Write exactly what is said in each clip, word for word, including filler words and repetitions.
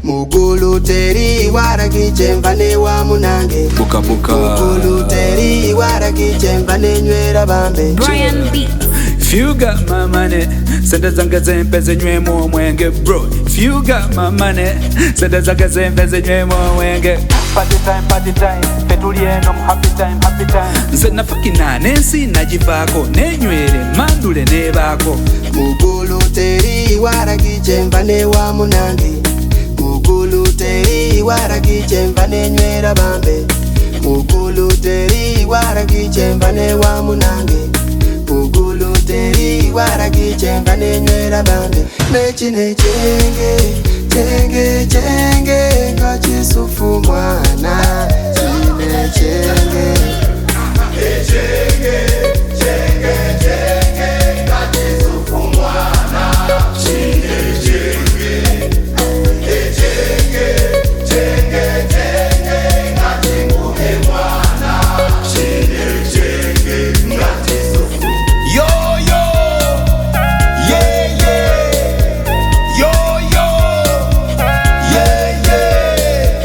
Mugulu teri waragi mbane wa munange. Buka buka. Mugulu teri waragi mbane nywera bambe. Brian Beats. If you got my money, send us zanga zempe zenywe mo mwenge bro. If you got my money, send us zanga zempe zenywe mo mwenge. Party time, party time, petulie no happy time, happy time. Nse nafakina nensi najivako, nenywele mandule nebako. Mugulu teri waragi mbane wa munange. Mugulu teri waragi mbane nywera bambe. Mugulu teri waragi mbane wa munange. Mugulu teri waragi mbane nywera bambe. Mechi ne chenge, chenge, chenge, ngachisufu mwana. Chine chenge, chenge, chenge, chenge, ngachisufu mwana. Chine chenge, chenge, chenge, chenge, ngachikume mwana. Chine chenge, ngachisufu. Yo yo, yeah yeah, yo yo, yeah yeah.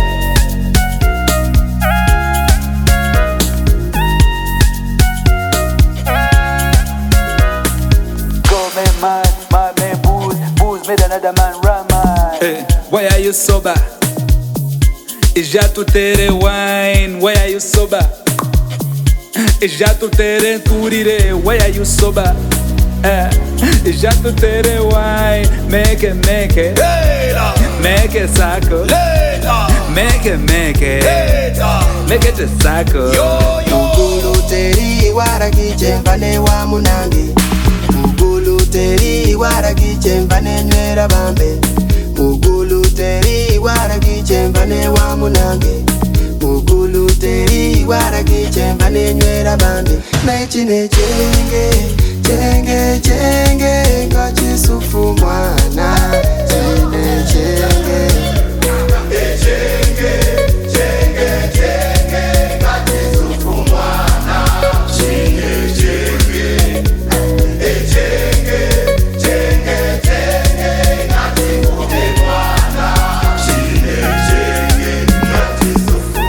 Go man, man, my man, booze, booze made another man run man. Hey, why are you sober? Ija tu tere wine, why are you sober? Ija tu tere turire, why are you sober? Eh, Ija tu tere wine, make it, make it, make it sako, make it, make it, make it a sako. Mugulu teri waragi mbane wa munange. Mugulu teri waragi mbane nywera bambe. Mugulu teri waragi mbane wa munange. Mugulu teri waragi mbane nywera bambe. Mechi ne chenge, chenge, chenge, ngachisufu mwana. Chine chenge, chenge, chenge, chenge, ngachisufu mwana. Chine chenge, chenge, chenge, chenge, ngachikume mwana. Chine chenge, ngachisufu.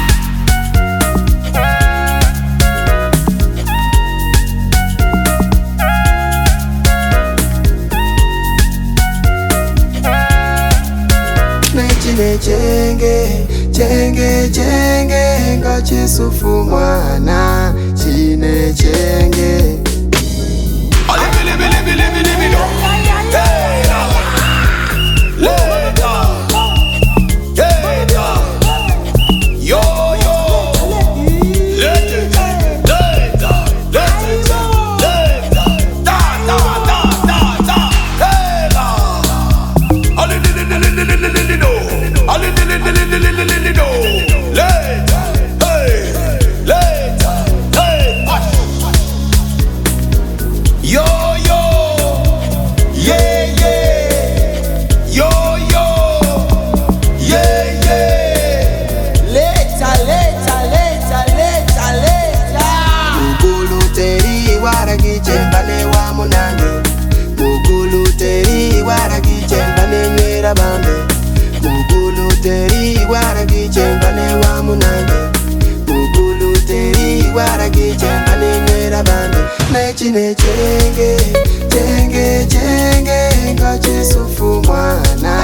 Chine chenge, chenge, chenge, ngachisufu mwana. Chine chenge. Yo yo, yeah yeah, yo yo, yeah yeah. Later, later, later, later, later. Mugulu teri waragi mbane wa munange. Mugulu teri waragi mbane nywera bambe. Mugulu teri waragi mbane wa munange. Mugulu teri waragi mbane nywera bambe. Mechi ne chenge, chenge, chenge, ngachisufu mwana.